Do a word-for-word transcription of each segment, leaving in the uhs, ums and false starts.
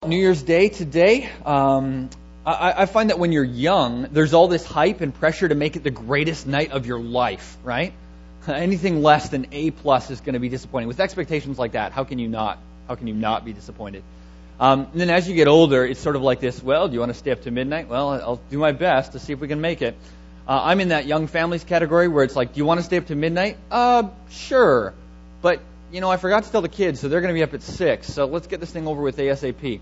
New Year's Day today. Um, I, I find that when you're young, there's all this hype and pressure to make it the greatest night of your life, right? Anything less than A plus is going to be disappointing. With expectations like that, how can you not? How can you not be disappointed? Um, and then as you get older, it's sort of like this. Well, do you want to stay up to midnight? Well, I'll do my best to see if we can make it. Uh, I'm in that young families category where it's like, do you want to stay up to midnight? Uh, sure, but you know, I forgot to tell the kids, so they're going to be up at six. So let's get this thing over with ASAP.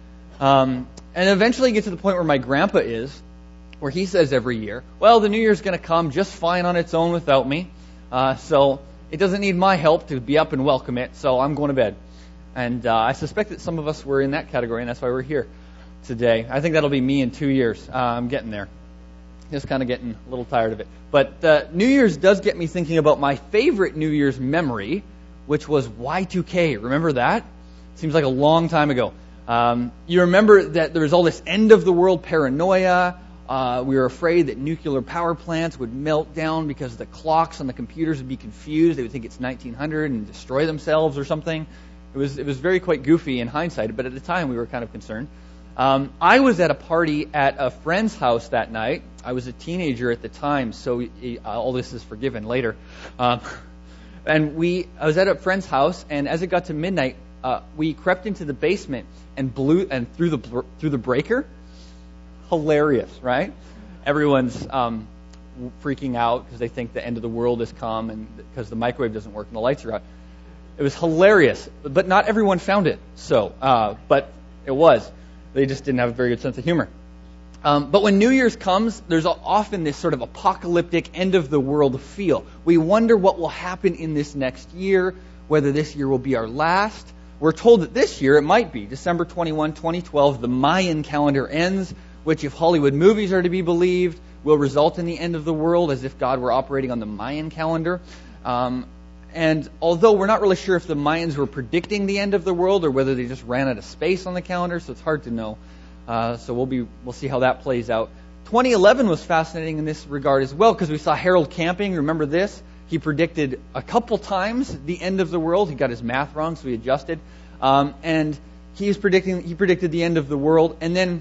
Um, and eventually get to the point where my grandpa is, where he says every year, well, the New Year's going to come just fine on its own without me. Uh, so it doesn't need my help to be up and welcome it. So I'm going to bed. And uh, I suspect that some of us were in that category, and that's why we're here today. I think that'll be me in two years. Uh, I'm getting there. Just kind of getting a little tired of it. But uh, New Year's does get me thinking about my favorite New Year's memory, which was Y two K. Remember that? Seems like a long time ago. Um, you remember that there was all this end-of-the-world paranoia. Uh, we were afraid that nuclear power plants would melt down because the clocks on the computers would be confused. They would think it's nineteen hundred and destroy themselves or something. It was it was very quite goofy in hindsight, but at the time we were kind of concerned. Um, I was at a party at a friend's house that night. I was a teenager at the time, so uh, all this is forgiven later. Um, and we, I was at a friend's house, and as it got to midnight, uh, we crept into the basement and blew and through the through the breaker. Hilarious, right? Everyone's um, freaking out because they think the end of the world has come, and because the microwave doesn't work and the lights are out. It was hilarious, but not everyone found it. So, uh, but it was. They just didn't have a very good sense of humor. Um, but when New Year's comes, there's often this sort of apocalyptic end-of-the-world feel. We wonder what will happen in this next year, whether this year will be our last. We're told that this year it might be. December twenty-first, twenty twelve, the Mayan calendar ends, which, if Hollywood movies are to be believed, will result in the end of the world, as if God were operating on the Mayan calendar. Um, and although we're not really sure if the Mayans were predicting the end of the world or whether they just ran out of space on the calendar, so it's hard to know. Uh, so we'll be we'll see how that plays out. twenty eleven was fascinating in this regard as well, because we saw Harold Camping. Remember this? He predicted a couple times the end of the world. He got his math wrong, so he adjusted. Um, and he was predicting he predicted the end of the world, and then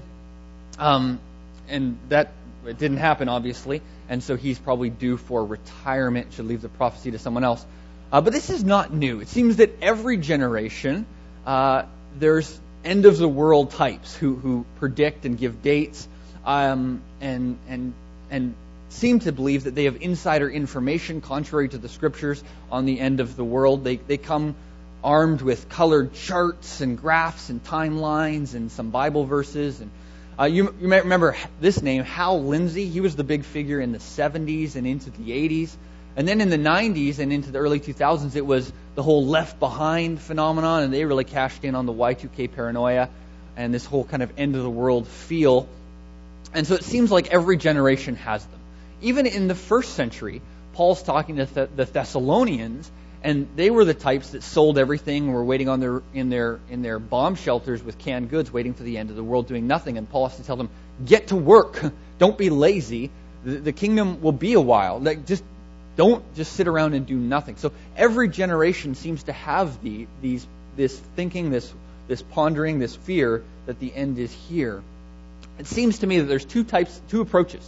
um, and that it didn't happen, obviously. And so he's probably due for retirement. Should leave the prophecy to someone else. Uh, but this is not new. It seems that every generation uh, there's end of the world types who, who predict and give dates, um, and and and seem to believe that they have insider information contrary to the scriptures on the end of the world. They they come armed with colored charts and graphs and timelines and some Bible verses. And uh, you you may remember this name, Hal Lindsey. He was the big figure in the seventies and into the eighties. And then in the nineties and into the early two thousands, it was the whole Left Behind phenomenon, and they really cashed in on the Y two K paranoia and this whole kind of end-of-the-world feel. And so it seems like every generation has them. Even in the first century, Paul's talking to Th- the Thessalonians, and they were the types that sold everything and were waiting on their in their in their bomb shelters with canned goods, waiting for the end of the world, doing nothing. And Paul has to tell them, get to work. Don't be lazy. The, the kingdom will be a while. Like, just Don't just sit around and do nothing. So every generation seems to have the, these, this thinking, this, this pondering, this fear that the end is here. It seems to me that there's two types, two approaches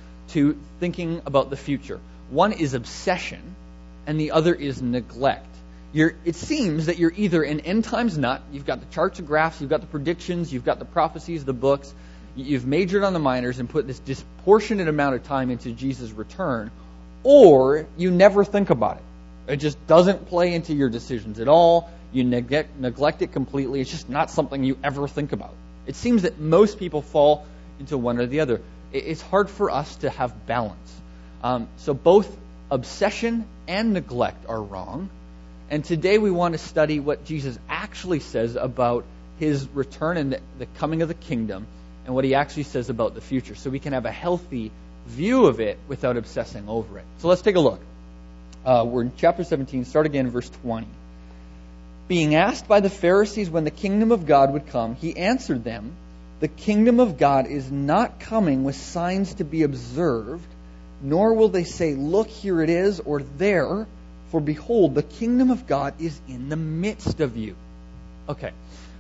to thinking about the future. One is obsession, and the other is neglect. You're, it seems that you're either an end times nut. You've got the charts and graphs, you've got the predictions, you've got the prophecies, the books. You've majored on the minors and put this disproportionate amount of time into Jesus' return. Or you never think about it. It just doesn't play into your decisions at all. You neglect, neglect it completely. It's just not something you ever think about. It seems that most people fall into one or the other. It's hard for us to have balance. Um, so both obsession and neglect are wrong. And today we want to study what Jesus actually says about his return and the, the coming of the kingdom, and what he actually says about the future, so we can have a healthy view of it without obsessing over it. So let's take a look. Uh, we're in chapter seventeen, start again, verse twenty. Being asked by the Pharisees when the kingdom of God would come, he answered them, the kingdom of God is not coming with signs to be observed, nor will they say, look, here it is, or there, for behold, the kingdom of God is in the midst of you. Okay.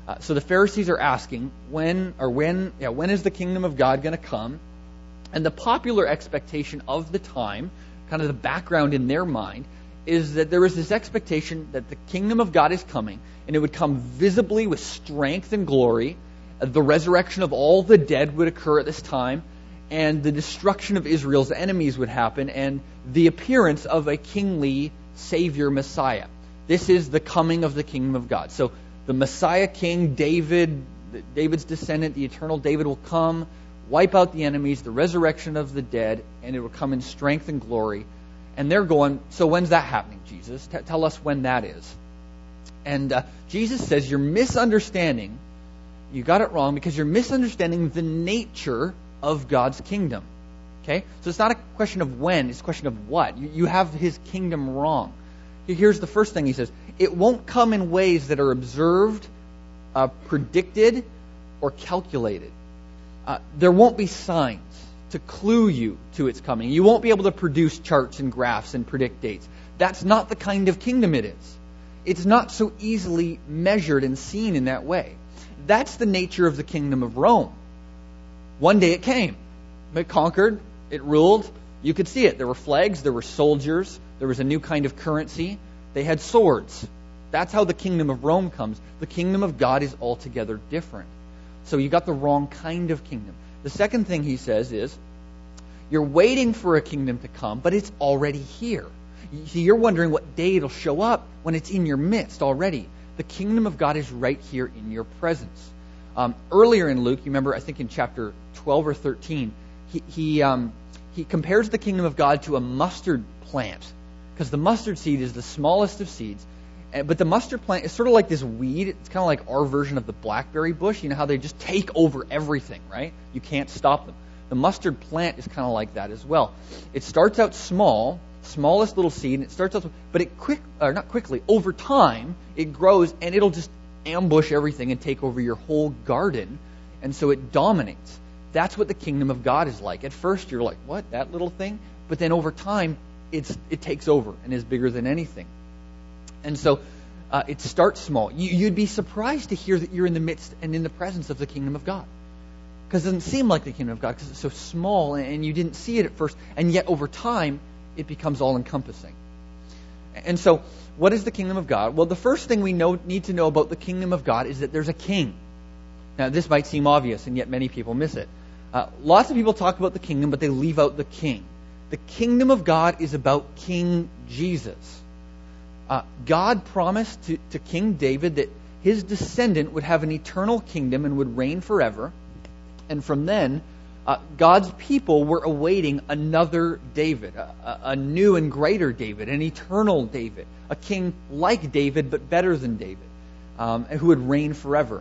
Uh, so the Pharisees are asking, when or when, yeah, when is the kingdom of God going to come? And the popular expectation of the time, kind of the background in their mind, is that there was this expectation that the kingdom of God is coming, and it would come visibly with strength and glory. Uh, the resurrection of all the dead would occur at this time, and the destruction of Israel's enemies would happen, and the appearance of a kingly Savior Messiah. This is the coming of the kingdom of God. So the Messiah King, David, David's descendant, the eternal David will come, wipe out the enemies, the resurrection of the dead, and it will come in strength and glory. And they're going, so when's that happening, Jesus? T- tell us when that is. And uh, Jesus says, you're misunderstanding, you got it wrong, because you're misunderstanding the nature of God's kingdom. Okay? So it's not a question of when, it's a question of what. You, you have his kingdom wrong. Here's the first thing he says. It won't come in ways that are observed, uh, predicted, or calculated. Uh, there won't be signs to clue you to its coming. You won't be able to produce charts and graphs and predict dates. That's not the kind of kingdom it is. It's not so easily measured and seen in that way. That's the nature of the kingdom of Rome. One day it came. It conquered. It ruled. You could see it. There were flags. There were soldiers. There was a new kind of currency. They had swords. That's how the kingdom of Rome comes. The kingdom of God is altogether different. So you got the wrong kind of kingdom. The second thing he says is, you're waiting for a kingdom to come, but it's already here. See, you're wondering what day it'll show up when it's in your midst already. The kingdom of God is right here in your presence. Um, earlier in Luke, you remember, I think in chapter twelve or thirteen, he he, um, he compares the kingdom of God to a mustard plant, because the mustard seed is the smallest of seeds. But the mustard plant is sort of like this weed. It's kind of like our version of the blackberry bush. You know how they just take over everything, right? You can't stop them. The mustard plant is kind of like that as well. It starts out small, smallest little seed, and it starts out, but it quick, or not quickly, over time, it grows, and it'll just ambush everything and take over your whole garden, and so it dominates. That's what the kingdom of God is like. At first, you're like, what, that little thing? But then over time, it's it takes over and is bigger than anything. And so uh, it starts small. You, you'd be surprised to hear that you're in the midst and in the presence of the kingdom of God. Because it doesn't seem like the kingdom of God, because it's so small and you didn't see it at first. And yet over time, it becomes all-encompassing. And so, what is the kingdom of God? Well, the first thing we know, need to know about the kingdom of God is that there's a king. Now, this might seem obvious, and yet many people miss it. Uh, lots of people talk about the kingdom, but they leave out the king. The kingdom of God is about King Jesus. Uh, God promised to, to King David that his descendant would have an eternal kingdom and would reign forever. And from then, uh, God's people were awaiting another David, a, a new and greater David, an eternal David, a king like David but better than David, um, who would reign forever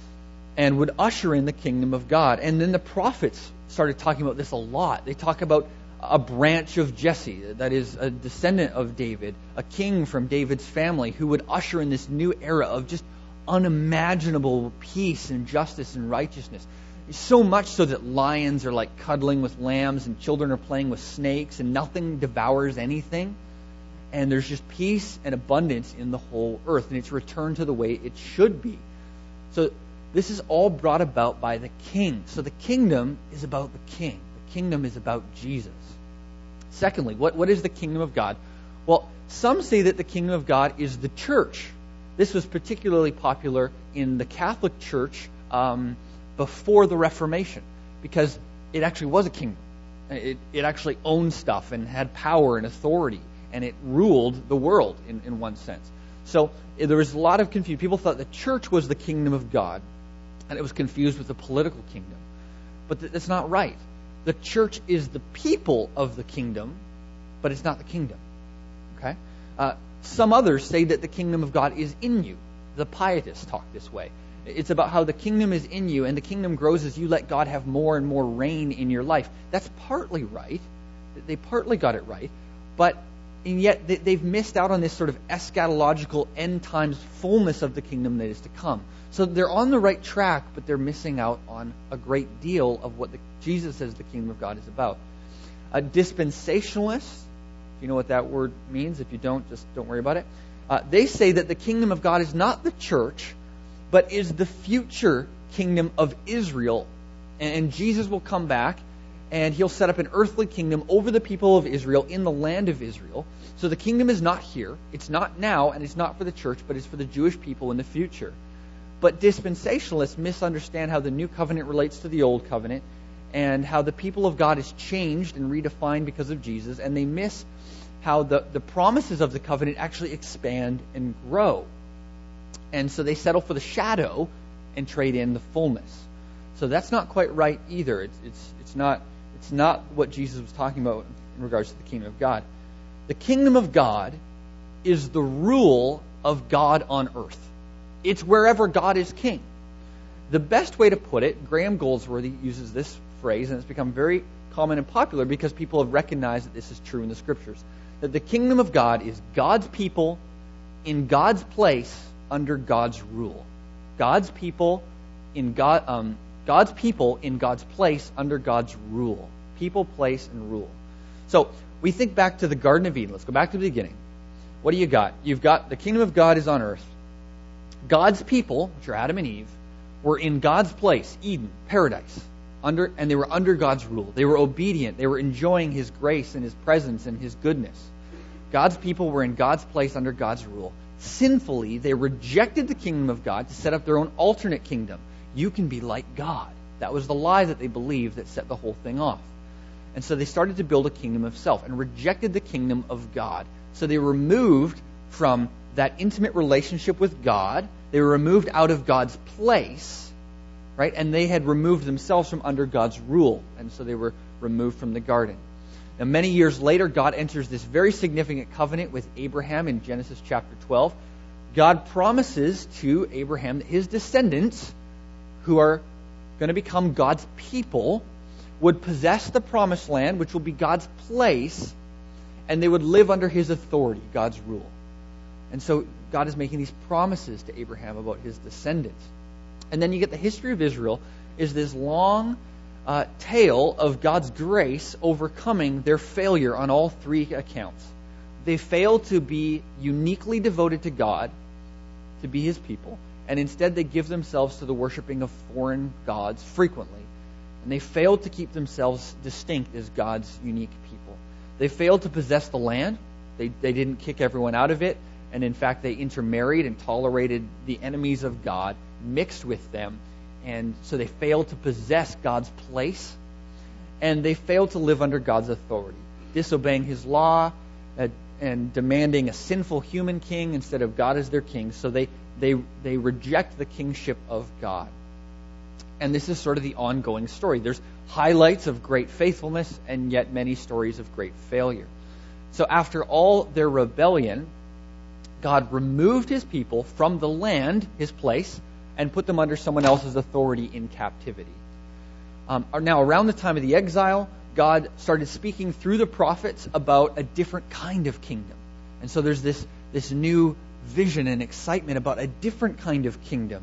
and would usher in the kingdom of God. And then the prophets started talking about this a lot. They talk about a branch of Jesse, that is a descendant of David, a king from David's family, who would usher in this new era of just unimaginable peace and justice and righteousness. So much so that lions are like cuddling with lambs and children are playing with snakes and nothing devours anything. And there's just peace and abundance in the whole earth, and it's returned to the way it should be. So this is all brought about by the king. So the kingdom is about the king. The kingdom is about Jesus. Secondly, what, what is the kingdom of God? Well, some say that the kingdom of God is the church. This was particularly popular in the Catholic Church um, before the Reformation, because it actually was a kingdom. It, it actually owned stuff and had power and authority, and it ruled the world in, in one sense. So there was a lot of confusion. People thought the church was the kingdom of God, and it was confused with the political kingdom. But th- that's not right. The church is the people of the kingdom, but it's not the kingdom. Okay? Uh, some others say that the kingdom of God is in you. The pietists talk this way. It's about how the kingdom is in you, and the kingdom grows as you let God have more and more reign in your life. That's partly right. They partly got it right. But and yet they've missed out on this sort of eschatological end times fullness of the kingdom that is to come. So they're on the right track, but they're missing out on a great deal of what the, Jesus says the kingdom of God is about. A dispensationalist, if you know what that word means, if you don't, just don't worry about it. Uh, they say that the kingdom of God is not the church, but is the future kingdom of Israel. And Jesus will come back, and he'll set up an earthly kingdom over the people of Israel in the land of Israel. So the kingdom is not here, it's not now, and it's not for the church, but it's for the Jewish people in the future. But dispensationalists misunderstand how the new covenant relates to the old covenant, and how the people of God is changed and redefined because of Jesus, and they miss how the, the promises of the covenant actually expand and grow. And so they settle for the shadow and trade in the fullness. So that's not quite right either. It's it's it's not it's not what Jesus was talking about in regards to the kingdom of God. The kingdom of God is the rule of God on earth. It's wherever God is king. The best way to put it, Graham Goldsworthy uses this phrase, and it's become very common and popular because people have recognized that this is true in the Scriptures, that the kingdom of God is God's people in God's place under God's rule. God's people in God, um, God's people in God's place under God's rule. People, place, and rule. So we think back to the Garden of Eden. Let's go back to the beginning. What do you got? You've got the kingdom of God is on earth. God's people, which are Adam and Eve, were in God's place, Eden, paradise, under, and they were under God's rule. They were obedient. They were enjoying His grace and His presence and His goodness. God's people were in God's place under God's rule. Sinfully, they rejected the kingdom of God to set up their own alternate kingdom. You can be like God. That was the lie that they believed that set the whole thing off. And so they started to build a kingdom of self and rejected the kingdom of God. So they were removed from that intimate relationship with God. They were removed out of God's place, right? And they had removed themselves from under God's rule. And so they were removed from the garden. Now, many years later, God enters this very significant covenant with Abraham in Genesis chapter twelve. God promises to Abraham that his descendants, who are going to become God's people, would possess the promised land, which will be God's place, and they would live under His authority, God's rule. And so God is making these promises to Abraham about his descendants. And then you get the history of Israel is this long uh, tale of God's grace overcoming their failure on all three accounts. They fail to be uniquely devoted to God, to be His people, and instead they give themselves to the worshiping of foreign gods frequently. And they failed to keep themselves distinct as God's unique people. They failed to possess the land. They, they didn't kick everyone out of it. And in fact, they intermarried and tolerated the enemies of God, mixed with them. And so they failed to possess God's place. And they failed to live under God's authority, disobeying His law uh, and demanding a sinful human king instead of God as their king. So they, they, they reject the kingship of God. And this is sort of the ongoing story. There's highlights of great faithfulness and yet many stories of great failure. So after all their rebellion, God removed His people from the land, His place, and put them under someone else's authority in captivity. Um, now, around the time of the exile, God started speaking through the prophets about a different kind of kingdom. And so there's this, this new vision and excitement about a different kind of kingdom.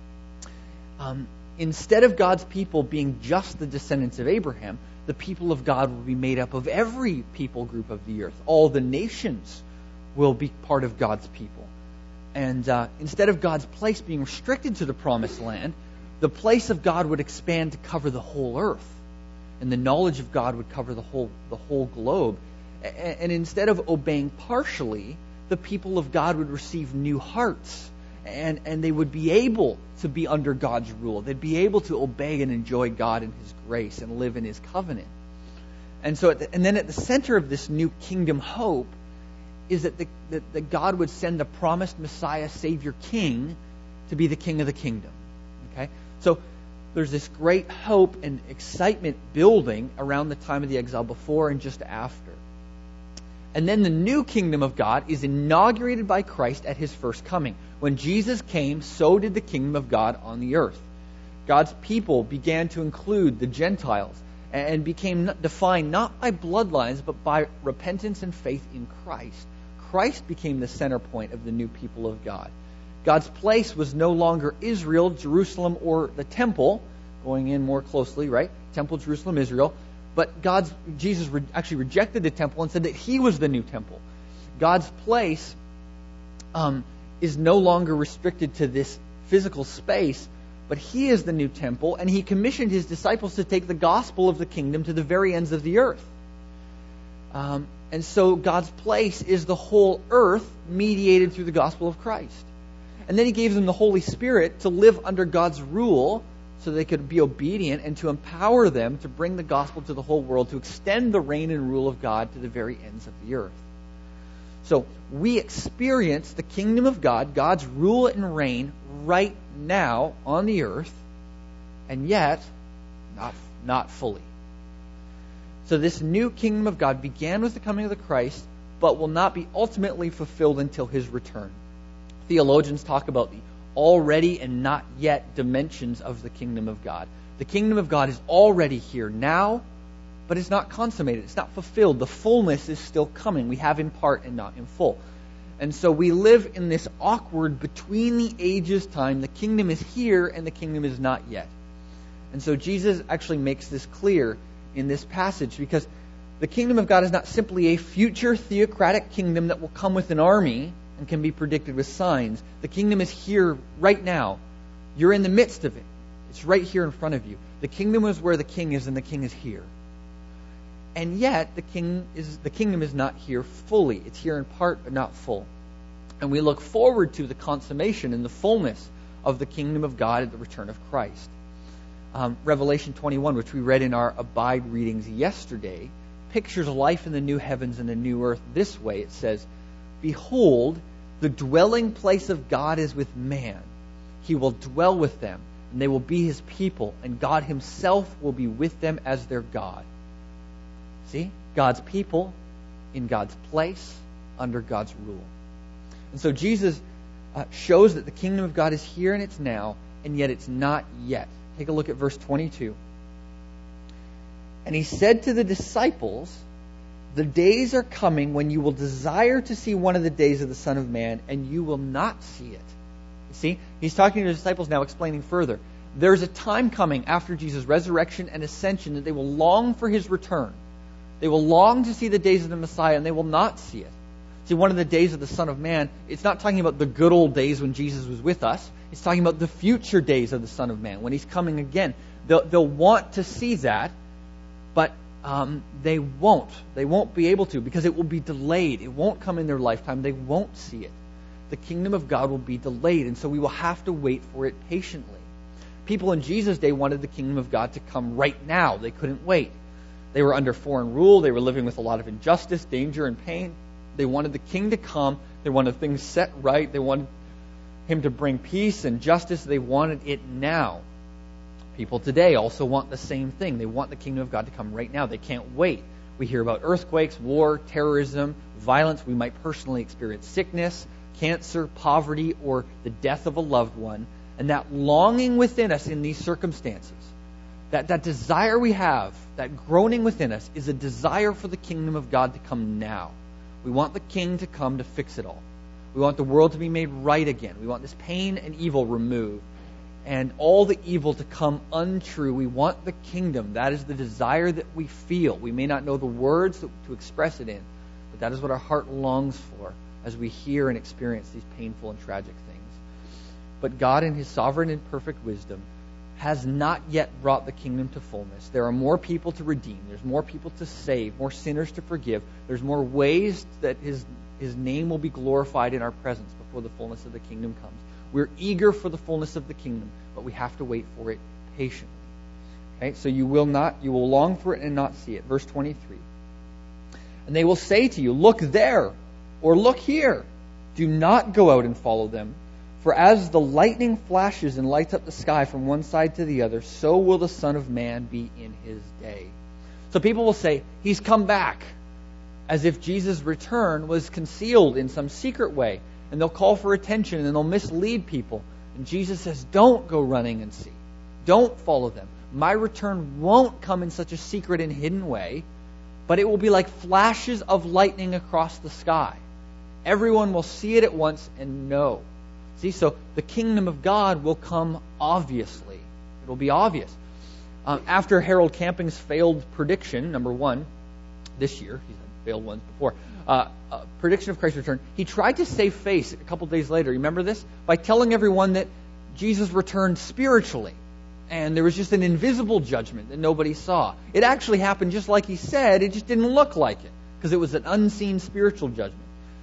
Um, instead of God's people being just the descendants of Abraham, the people of God will be made up of every people group of the earth. All the nations will be part of God's people. And uh, instead of God's place being restricted to the promised land, the place of God would expand to cover the whole earth. And the knowledge of God would cover the whole the whole globe. And, and instead of obeying partially, the people of God would receive new hearts. And, and they would be able to be under God's rule. They'd be able to obey and enjoy God and His grace and live in His covenant. And so, at the, and then at the center of this new kingdom hope is that, the, that, that God would send the promised Messiah, Savior, King to be the King of the kingdom. Okay? So there's this great hope and excitement building around the time of the exile, before and just after. And then the new kingdom of God is inaugurated by Christ at His first coming. When Jesus came, so did the kingdom of God on the earth. God's people began to include the Gentiles and became defined not by bloodlines, but by repentance and faith in Christ. Christ became the center point of the new people of God. God's place was no longer Israel, Jerusalem, or the temple, going in more closely, right? Temple, Jerusalem, Israel. But God's Jesus re- actually rejected the temple and said that He was the new temple. God's place um, is no longer restricted to this physical space, but he is the new temple, and he commissioned his disciples to take the gospel of the kingdom to the very ends of the earth. Um, and so God's place is the whole earth, mediated through the gospel of Christ. And then he gave them the Holy Spirit to live under God's rule so they could be obedient, and to empower them to bring the gospel to the whole world, to extend the reign and rule of God to the very ends of the earth. So we experience the kingdom of God, God's rule and reign, right now on the earth, and yet not, not fully. So this new kingdom of God began with the coming of the Christ, but will not be ultimately fulfilled until his return. Theologians talk about the already and not yet dimensions of the kingdom of God. The kingdom of God is already here now, but it's not consummated. It's not fulfilled. The fullness is still coming. We have in part and not in full. And so we live in this awkward between the ages time. The kingdom is here and the kingdom is not yet. And so Jesus actually makes this clear in this passage, because the kingdom of God is not simply a future theocratic kingdom that will come with an army and can be predicted with signs. The kingdom is here right now. You're in the midst of it. It's right here in front of you. The kingdom is where the king is, and the king is here. And yet, the king is the kingdom is not here fully. It's here in part, but not full. And we look forward to the consummation and the fullness of the kingdom of God at the return of Christ. Um, Revelation twenty-one, which we read in our Abide readings yesterday, pictures life in the new heavens and the new earth this way. It says, "Behold, the dwelling place of God is with man. He will dwell with them, and they will be his people, and God himself will be with them as their God." See? God's people in God's place, under God's rule. And so Jesus uh, shows that the kingdom of God is here and it's now, and yet it's not yet. Take a look at verse twenty-two. "And he said to the disciples, the days are coming when you will desire to see one of the days of the Son of Man, and you will not see it." You see? He's talking to the disciples now, explaining further. There's a time coming after Jesus' resurrection and ascension that they will long for his return. They will long to see the days of the Messiah, and they will not see it. See, one of the days of the Son of Man, it's not talking about the good old days when Jesus was with us. It's talking about the future days of the Son of Man, when he's coming again. They'll, they'll want to see that, but um, they won't. They won't be able to, because it will be delayed. It won't come in their lifetime. They won't see it. The kingdom of God will be delayed, and so we will have to wait for it patiently. People in Jesus' day wanted the kingdom of God to come right now. They couldn't wait. They were under foreign rule. They were living with a lot of injustice, danger, and pain. They wanted the king to come. They wanted things set right. They wanted him to bring peace and justice. They wanted it now. People today also want the same thing. They want the kingdom of God to come right now. They can't wait. We hear about earthquakes, war, terrorism, violence. We might personally experience sickness, cancer, poverty, or the death of a loved one. And that longing within us in these circumstances, that, that desire we have, that groaning within us, is a desire for the kingdom of God to come now. We want the king to come to fix it all. We want the world to be made right again. We want this pain and evil removed, and all the evil to come untrue. We want the kingdom. That is the desire that we feel. We may not know the words to, to express it in, but that is what our heart longs for as we hear and experience these painful and tragic things. But God, in his sovereign and perfect wisdom, has not yet brought the kingdom to fullness. There are more people to redeem. There's more people to save, more sinners to forgive. There's more ways that his, his name will be glorified in our presence before the fullness of the kingdom comes. We're eager for the fullness of the kingdom, but we have to wait for it patiently. Okay, so you will not, you will long for it and not see it. Verse twenty-three. "And they will say to you, look there, or look here. Do not go out and follow them. For as the lightning flashes and lights up the sky from one side to the other, so will the Son of Man be in his day." So people will say, he's come back, as if Jesus' return was concealed in some secret way. And they'll call for attention, and they'll mislead people. And Jesus says, don't go running and see. Don't follow them. My return won't come in such a secret and hidden way, but it will be like flashes of lightning across the sky. Everyone will see it at once and know. See, so the kingdom of God will come obviously. It will be obvious. Um, after Harold Camping's failed prediction, number one, this year, he's had failed ones before, uh, uh, prediction of Christ's return, he tried to save face a couple days later. Remember this? By telling everyone that Jesus returned spiritually, and there was just an invisible judgment that nobody saw. It actually happened just like he said, it just didn't look like it, because it was an unseen spiritual judgment.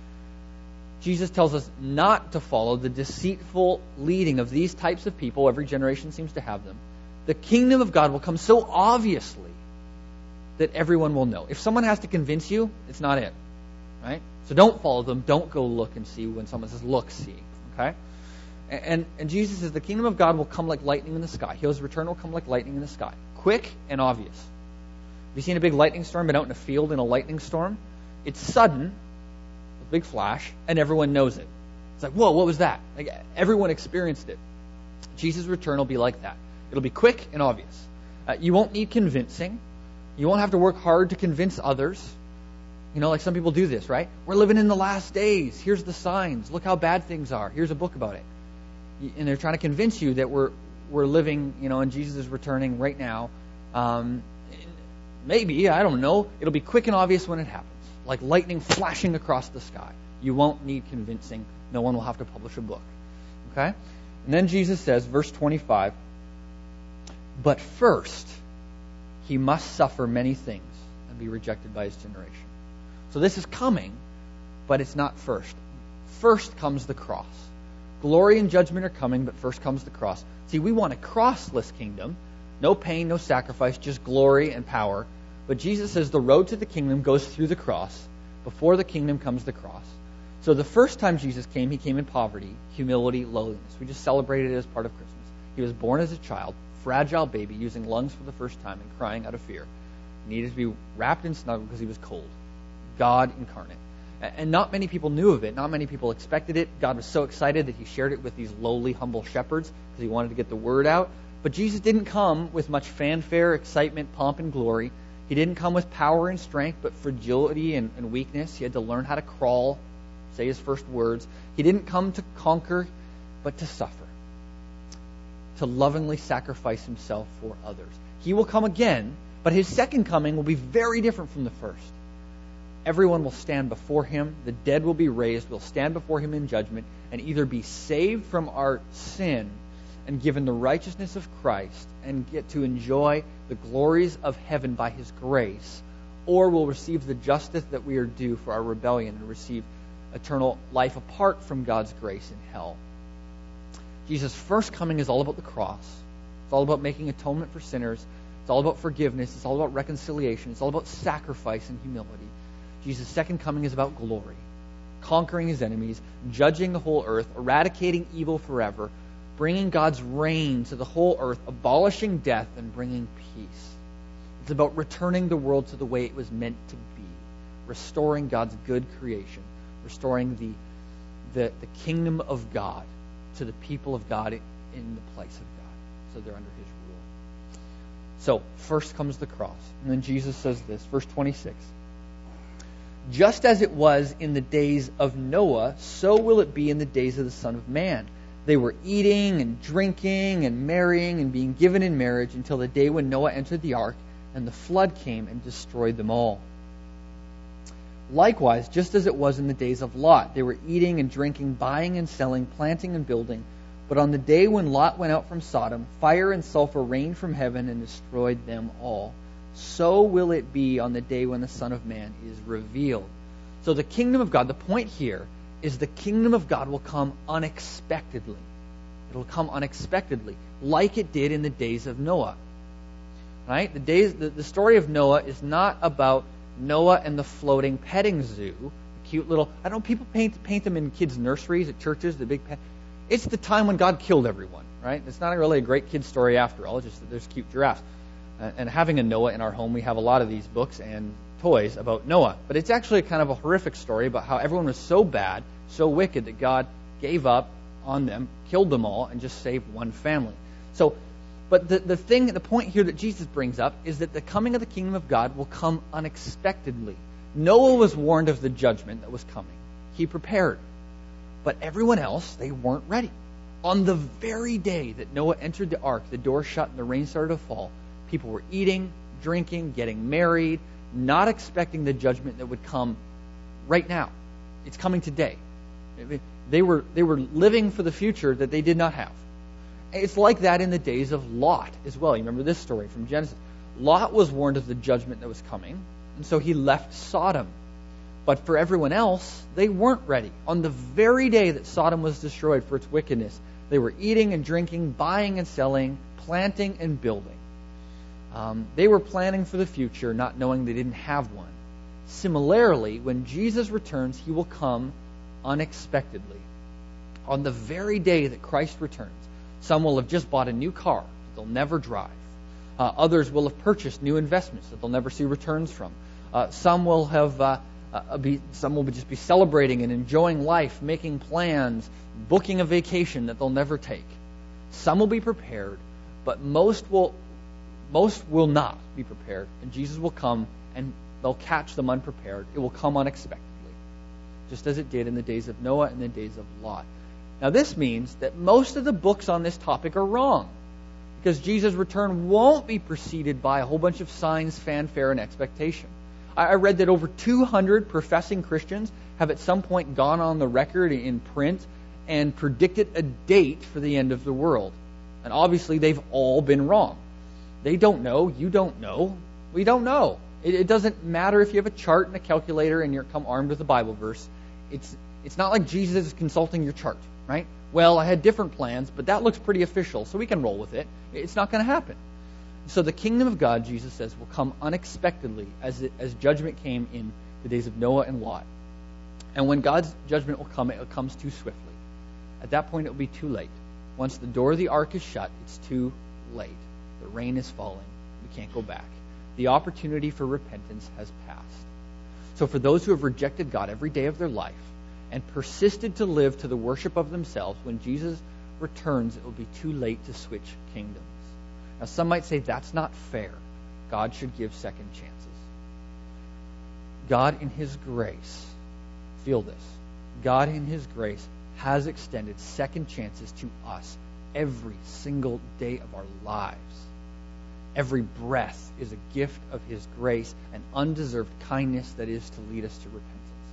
Jesus tells us not to follow the deceitful leading of these types of people. Every generation seems to have them. The kingdom of God will come so obviously that everyone will know. If someone has to convince you, it's not it. Right? So don't follow them. Don't go look and see when someone says, look, see. Okay? And, and Jesus says the kingdom of God will come like lightning in the sky. His return will come like lightning in the sky. Quick and obvious. Have you seen a big lightning storm, been out in a field in a lightning storm? It's sudden, a big flash, and everyone knows it. It's like, whoa, what was that? Like, everyone experienced it. Jesus' return will be like that. It'll be quick and obvious. Uh, you won't need convincing. You won't have to work hard to convince others. You know, like some people do this, right? We're living in the last days. Here's the signs. Look how bad things are. Here's a book about it. And they're trying to convince you that we're we're living, you know, and Jesus is returning right now. Um, maybe, I don't know. It'll be quick and obvious when it happens. Like lightning flashing across the sky. You won't need convincing. No one will have to publish a book. Okay? And then Jesus says, verse twenty-five, but first he must suffer many things and be rejected by his generation. So this is coming, but it's not first. First comes the cross. Glory and judgment are coming, but first comes the cross. See, we want a crossless kingdom. No pain, no sacrifice, just glory and power. But Jesus says the road to the kingdom goes through the cross. Before the kingdom comes the cross. So the first time Jesus came, he came in poverty, humility, lowliness. We just celebrated it as part of Christmas. He was born as a child, fragile baby, using lungs for the first time and crying out of fear. He needed to be wrapped and snuggled because he was cold. God incarnate. And not many people knew of it. Not many people expected it. God was so excited that he shared it with these lowly, humble shepherds because he wanted to get the word out. But Jesus didn't come with much fanfare, excitement, pomp, and glory. He didn't come with power and strength, but fragility and, and weakness. He had to learn how to crawl, say his first words. He didn't come to conquer, but to suffer. To lovingly sacrifice himself for others. He will come again, but his second coming will be very different from the first. Everyone will stand before him. The dead will be raised. We'll stand before him in judgment and either be saved from our sin and given the righteousness of Christ and get to enjoy the glories of heaven by his grace, or we'll receive the justice that we are due for our rebellion and receive eternal life apart from God's grace in hell. Jesus' first coming is all about the cross. It's all about making atonement for sinners. It's all about forgiveness. It's all about reconciliation. It's all about sacrifice and humility. Jesus' second coming is about glory, conquering his enemies, judging the whole earth, eradicating evil forever, bringing God's reign to the whole earth, abolishing death, and bringing peace. It's about returning the world to the way it was meant to be, restoring God's good creation, restoring the, the, the kingdom of God to the people of God in the place of God, so they're under his rule. So, first comes the cross. And then Jesus says this, verse twenty-six. Just as it was in the days of Noah, so will it be in the days of the Son of Man. They were eating and drinking and marrying and being given in marriage until the day when Noah entered the ark and the flood came and destroyed them all. Likewise, just as it was in the days of Lot, they were eating and drinking, buying and selling, planting and building. But on the day when Lot went out from Sodom, fire and sulfur rained from heaven and destroyed them all. So will it be on the day when the Son of Man is revealed. So the kingdom of God, the point here is the kingdom of God will come unexpectedly. It will come unexpectedly, like it did in the days of Noah. Right? The days, the, the story of Noah is not about Noah and the floating petting zoo. The cute little, I don't know, people paint paint them in kids' nurseries at churches, the big pet. It's the time when God killed everyone, right? It's not really a great kid story after all, it's just that there's cute giraffes. And having a Noah in our home, we have a lot of these books and toys about Noah. But it's actually kind of a horrific story about how everyone was so bad, so wicked, that God gave up on them, killed them all, and just saved one family. So, but the, the thing, the point here that Jesus brings up is that the coming of the kingdom of God will come unexpectedly. Noah was warned of the judgment that was coming. He prepared. But everyone else, they weren't ready. On the very day that Noah entered the ark, the door shut and the rain started to fall, people were eating, drinking, getting married, not expecting the judgment that would come right now. It's coming today. They were they were living for the future that they did not have. It's like that in the days of Lot as well. You remember this story from Genesis. Lot was warned of the judgment that was coming, and so he left Sodom. But for everyone else, they weren't ready. On the very day that Sodom was destroyed for its wickedness, they were eating and drinking, buying and selling, planting and building. Um, they were planning for the future, not knowing they didn't have one. Similarly, when Jesus returns, he will come unexpectedly. On the very day that Christ returns, some will have just bought a new car that they'll never drive. Uh, others will have purchased new investments that they'll never see returns from. Uh, some will have, uh, uh, be, some will just be celebrating and enjoying life, making plans, booking a vacation that they'll never take. Some will be prepared, but most will, most will not be prepared. And Jesus will come, and they'll catch them unprepared. It will come unexpectedly, just as it did in the days of Noah and the days of Lot. Now, this means that most of the books on this topic are wrong, because Jesus' return won't be preceded by a whole bunch of signs, fanfare, and expectation. I read that over two hundred professing Christians have at some point gone on the record in print and predicted a date for the end of the world. And obviously, they've all been wrong. They don't know. You don't know. We don't know. It, it doesn't matter if you have a chart and a calculator and you're come armed with a Bible verse. It's it's not like Jesus is consulting your chart, right? Well, I had different plans, but that looks pretty official, so we can roll with it. It's not going to happen. So the kingdom of God, Jesus says, will come unexpectedly as it, as judgment came in the days of Noah and Lot. And when God's judgment will come, it comes too swiftly. At that point, it will be too late. Once the door of the ark is shut, it's too late. The rain is falling. We can't go back. The opportunity for repentance has passed. So for those who have rejected God every day of their life and persisted to live to the worship of themselves, when Jesus returns, it will be too late to switch kingdoms. Now, some might say that's not fair. God should give second chances. God in His grace, feel this, God in His grace has extended second chances to us every single day of our lives. Every breath is a gift of His grace, an undeserved kindness that is to lead us to repentance.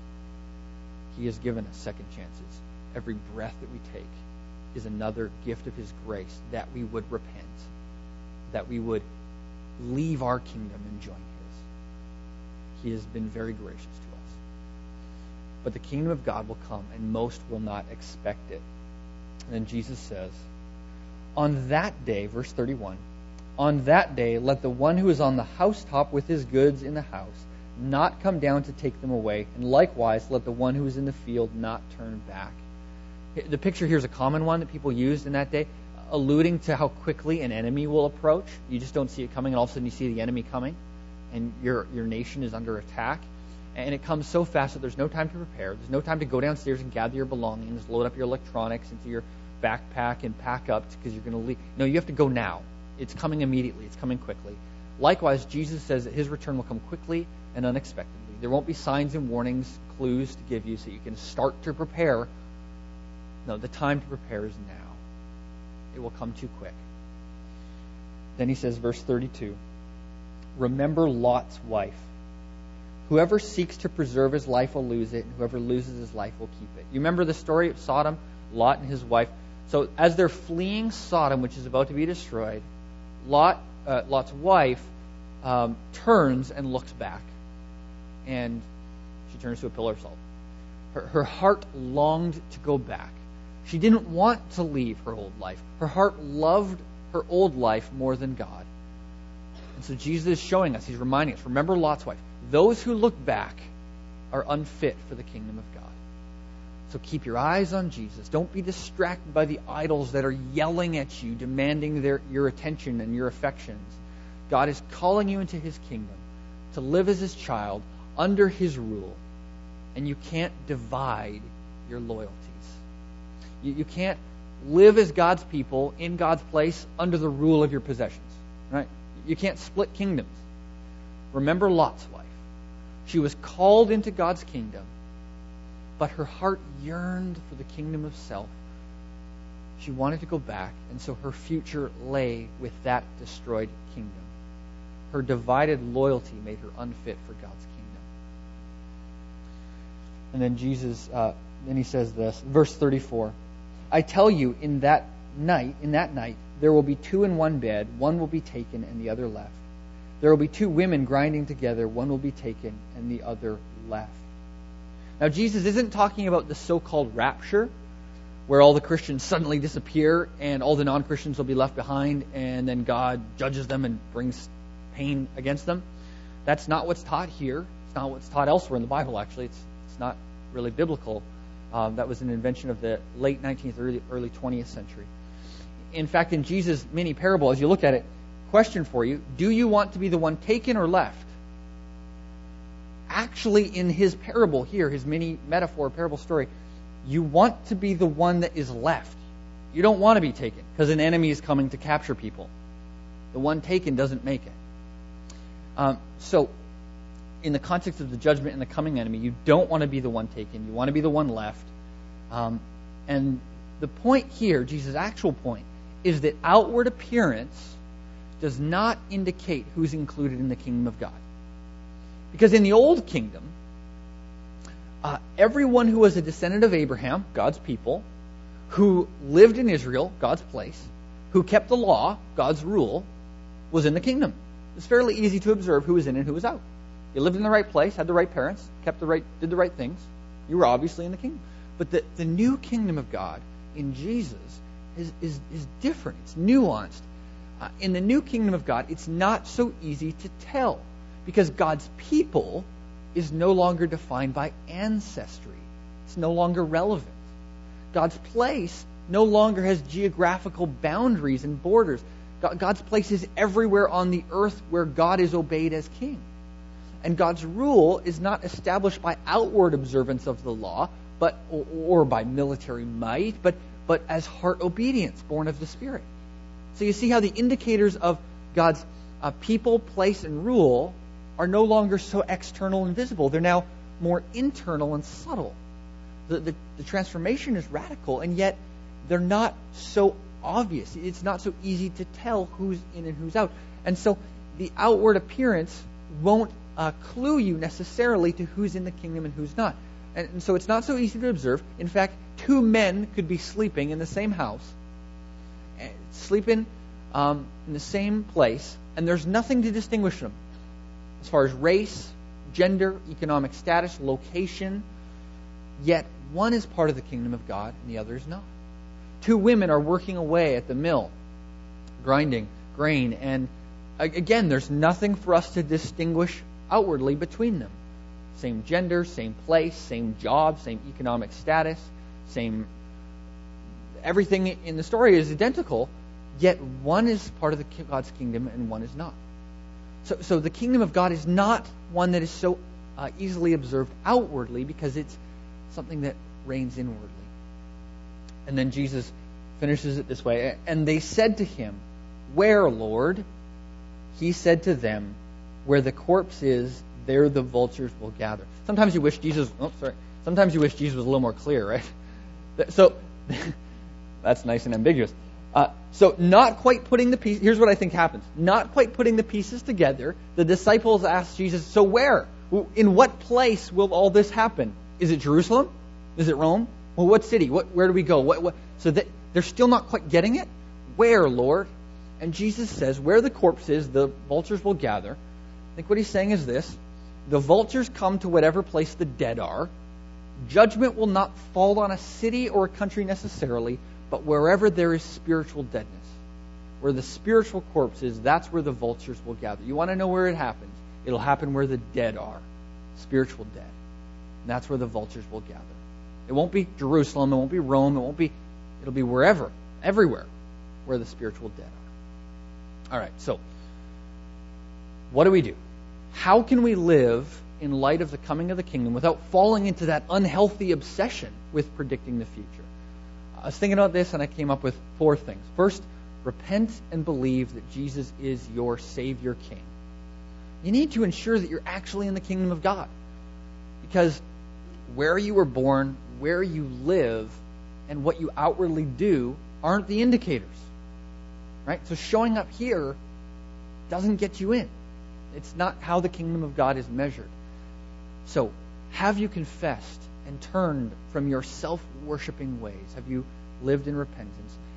He has given us second chances. Every breath that we take is another gift of His grace, that we would repent, that we would leave our kingdom and join His. He has been very gracious to us. But the kingdom of God will come, and most will not expect it. And then Jesus says, on that day, verse thirty-one, on that day, let the one who is on the housetop with his goods in the house not come down to take them away, and likewise let the one who is in the field not turn back. The picture here is a common one that people used in that day, alluding to how quickly an enemy will approach. You just don't see it coming, and all of a sudden you see the enemy coming, and your your nation is under attack. And it comes so fast that there's no time to prepare. There's no time to go downstairs and gather your belongings, load up your electronics into your backpack and pack up because you're going to leave. No, you have to go now. It's coming immediately. It's coming quickly. Likewise, Jesus says that His return will come quickly and unexpectedly. There won't be signs and warnings, clues to give you so you can start to prepare. No, the time to prepare is now. It will come too quick. Then He says, verse thirty-two, remember Lot's wife. Whoever seeks to preserve his life will lose it, and whoever loses his life will keep it. You remember the story of Sodom, Lot and his wife? So as they're fleeing Sodom, which is about to be destroyed, Lot, uh, Lot's wife um, turns and looks back. And she turns to a pillar of salt. Her, her heart longed to go back. She didn't want to leave her old life. Her heart loved her old life more than God. And so Jesus is showing us, He's reminding us, remember Lot's wife. Those who look back are unfit for the kingdom of God. So keep your eyes on Jesus. Don't be distracted by the idols that are yelling at you, demanding their, your attention and your affections. God is calling you into His kingdom to live as His child under His rule. And you can't divide your loyalties. You, you can't live as God's people in God's place under the rule of your possessions. Right? You can't split kingdoms. Remember Lot's wife. She was called into God's kingdom, but her heart yearned for the kingdom of self. She wanted to go back, and so her future lay with that destroyed kingdom. Her divided loyalty made her unfit for God's kingdom. And then Jesus, uh, then He says this, verse thirty-four, I tell you, in that night, in that night, there will be two in one bed, one will be taken and the other left. There will be two women grinding together, one will be taken and the other left. Now, Jesus isn't talking about the so-called rapture, where all the Christians suddenly disappear and all the non-Christians will be left behind, and then God judges them and brings pain against them. That's not what's taught here. It's not what's taught elsewhere in the Bible, actually. It's, it's not really biblical. Um, that was an invention of the late nineteenth, early, early twentieth century. In fact, in Jesus' mini parable, as you look at it, question for you, do you want to be the one taken or left? Actually, in his parable here, his mini metaphor, parable story, you want to be the one that is left. You don't want to be taken because an enemy is coming to capture people. The one taken doesn't make it. Um, so, in the context of the judgment and the coming enemy, you don't want to be the one taken. You want to be the one left. Um, and the point here, Jesus' actual point, is that outward appearance does not indicate who's included in the kingdom of God. Because in the old kingdom, uh, everyone who was a descendant of Abraham, God's people, who lived in Israel, God's place, who kept the law, God's rule, was in the kingdom. It's fairly easy to observe who was in and who was out. You lived in the right place, had the right parents, kept the right, did the right things. You were obviously in the kingdom. But the, the new kingdom of God in Jesus is, is, is different. It's nuanced. Uh, in the new kingdom of God, it's not so easy to tell because God's people is no longer defined by ancestry. It's no longer relevant. God's place no longer has geographical boundaries and borders. God, God's place is everywhere on the earth where God is obeyed as king. And God's rule is not established by outward observance of the law, but or, or by military might, but but as heart obedience, born of the Spirit. So you see how the indicators of God's uh, people, place, and rule are no longer so external and visible. They're now more internal and subtle. The, the, the transformation is radical, and yet they're not so obvious. It's not so easy to tell who's in and who's out. And so the outward appearance won't uh, clue you necessarily to who's in the kingdom and who's not. And, and so it's not so easy to observe. In fact, two men could be sleeping in the same house, sleeping um, in the same place, and there's nothing to distinguish them as far as race, gender, economic status, location. Yet one is part of the kingdom of God and the other is not. Two women are working away at the mill, grinding grain, and again, there's nothing for us to distinguish outwardly between them. Same gender, same place, same job, same economic status, same... Everything in the story is identical, yet one is part of the God's kingdom and one is not. So, so the kingdom of God is not one that is so uh, easily observed outwardly because it's something that reigns inwardly. And then Jesus finishes it this way. And they said to him, "Where, Lord?" He said to them, "Where the corpse is, there the vultures will gather." Sometimes you wish Jesus... Oh, sorry. Sometimes you wish Jesus was a little more clear, right? So... That's nice and ambiguous. Uh, so not quite putting the pieces... Here's what I think happens. Not quite putting the pieces together, the disciples ask Jesus, so where? In what place will all this happen? Is it Jerusalem? Is it Rome? Well, what city? What, where do we go? What, what? So that they're still not quite getting it? Where, Lord? And Jesus says, where the corpse is, the vultures will gather. I think what he's saying is this. The vultures come to whatever place the dead are. Judgment will not fall on a city or a country necessarily, but wherever there is spiritual deadness, where the spiritual corpse is, that's where the vultures will gather. You want to know where it happens? It'll happen where the dead are, spiritual dead. And that's where the vultures will gather. It won't be Jerusalem, it won't be Rome, it won't be, it'll be wherever, everywhere, where the spiritual dead are. All right, so, what do we do? How can we live in light of the coming of the kingdom without falling into that unhealthy obsession with predicting the future? I was thinking about this and I came up with four things. First, repent and believe that Jesus is your Savior King. You need to ensure that you're actually in the kingdom of God. Because where you were born, where you live, and what you outwardly do aren't the indicators. Right? So showing up here doesn't get you in. It's not how the kingdom of God is measured. So, have you confessed and turned from your self-worshipping ways? Have you lived in repentance?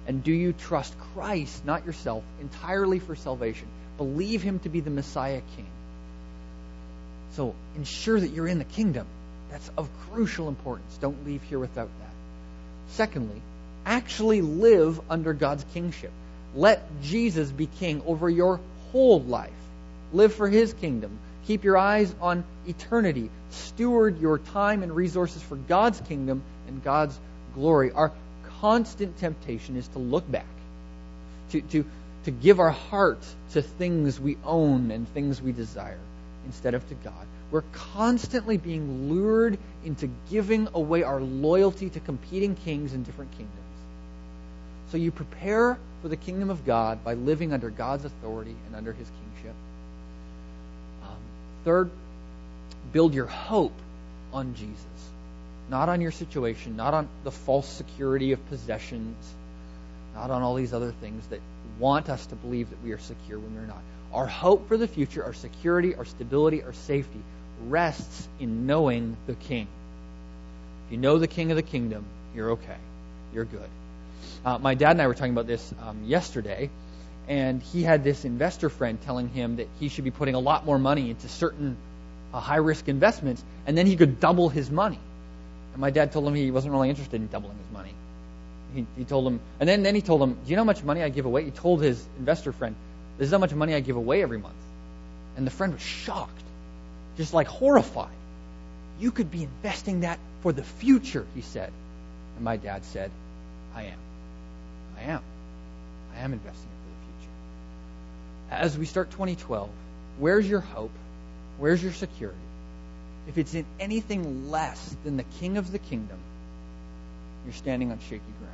And do you trust Christ, not yourself, entirely for salvation? Believe him to be the Messiah King. So ensure that you're in the kingdom. That's of crucial importance. Don't leave here without that. Secondly, actually live under God's kingship. Let Jesus be king over your whole life. Live for his kingdom. Keep your eyes on eternity. Steward your time and resources for God's kingdom and God's glory. Our constant temptation is to look back, to, to, to give our heart to things we own and things we desire instead of to God. We're constantly being lured into giving away our loyalty to competing kings in different kingdoms. So you prepare for the kingdom of God by living under God's authority and under his kingship. Um, third, build your hope on Jesus. Not on your situation, not on the false security of possessions, not on all these other things that want us to believe that we are secure when we're not. Our hope for the future, our security, our stability, our safety rests in knowing the King. If you know the King of the kingdom, you're okay. You're good. Uh, my dad and I were talking about this um, yesterday, and he had this investor friend telling him that he should be putting a lot more money into certain uh, high-risk investments, and then he could double his money. And my dad told him he wasn't really interested in doubling his money. He, he told him, and then, then he told him, do you know how much money I give away? He told his investor friend, this is how much money I give away every month. And the friend was shocked, just like horrified. You could be investing that for the future, he said. And my dad said, I am. I am. I am investing it for the future. As we start twenty twelve, where's your hope? Where's your security? If it's in anything less than the King of the kingdom, you're standing on shaky ground.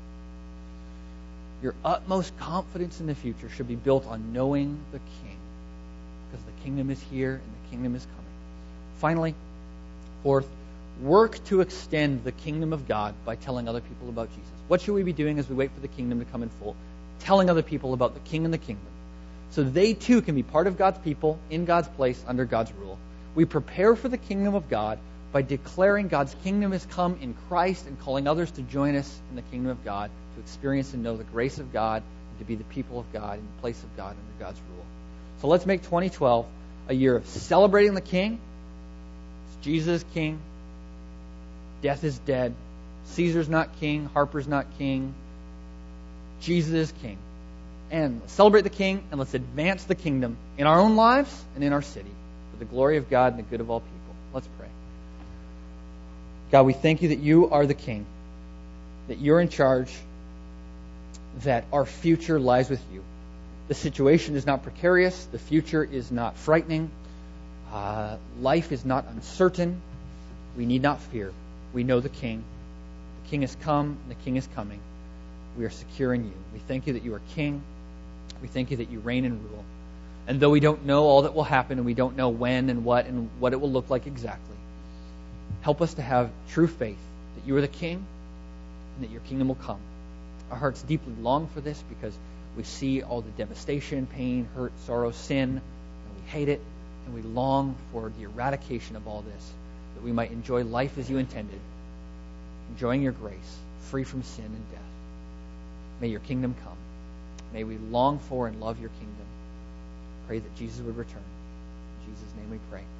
Your utmost confidence in the future should be built on knowing the King, because the kingdom is here and the kingdom is coming. Finally, fourth, work to extend the kingdom of God by telling other people about Jesus. What should we be doing as we wait for the kingdom to come in full? Telling other people about the King and the kingdom, so they too can be part of God's people, in God's place, under God's rule. We prepare for the kingdom of God by declaring God's kingdom has come in Christ and calling others to join us in the kingdom of God, to experience and know the grace of God, and to be the people of God in the place of God under God's rule. So let's make twenty twelve a year of celebrating the King. It's Jesus King. Death is dead. Caesar's not king. Harper's not king. Jesus is King. And let's celebrate the King, and let's advance the kingdom in our own lives and in our city for the glory of God and the good of all people. Let's pray. God, we thank you that you are the King, that you're in charge, that our future lies with you. The situation is not precarious. The future is not frightening. Uh, life is not uncertain. We need not fear. We know the King. The King has come, and the King is coming. We are secure in you. We thank you that you are King. We thank you that you reign and rule. And though we don't know all that will happen, and we don't know when and what and what it will look like exactly, help us to have true faith that you are the King and that your kingdom will come. Our hearts deeply long for this because we see all the devastation, pain, hurt, sorrow, sin, and we hate it, and we long for the eradication of all this, that we might enjoy life as you intended, enjoying your grace, free from sin and death. May your kingdom come. May we long for and love your kingdom. Pray that Jesus would return. In Jesus' name we pray.